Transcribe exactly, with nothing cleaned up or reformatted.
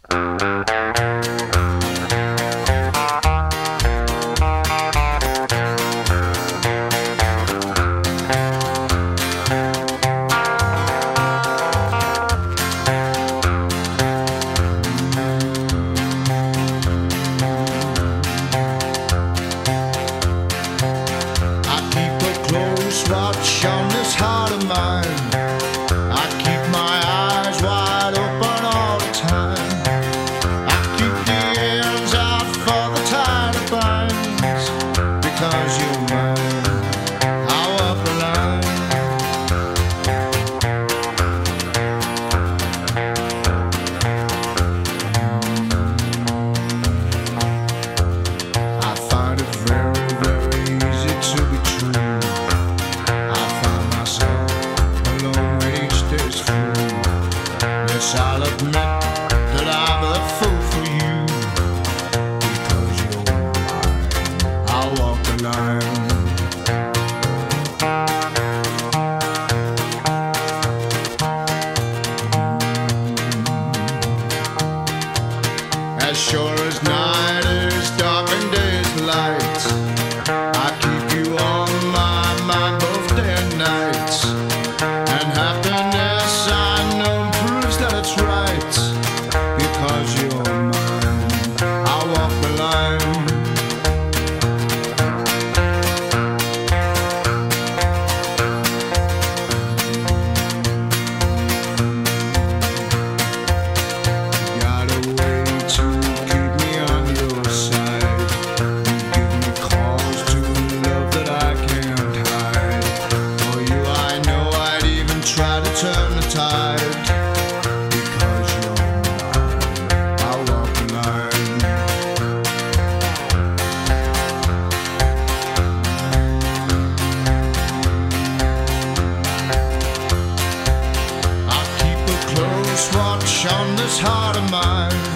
Watch on this heart of mine. I keep my eyes wide open all the time. I keep the ends out for the tide that binds. Because you're mine, I'll walk the line. I find it very, very easy to be true. Yes, I'll admit that I'm a fool for you. Because you're mine, I'll walk the line. As sure as night is dark and day is light, I keep you on my mind both day and night. And happiness I know that it's right. Because you're mine, I'll walk the line. You got a way to keep me on your side. You give me cause to love that I can't hide. For you I know I'd even try to turn the tide. Watch on this heart of mine.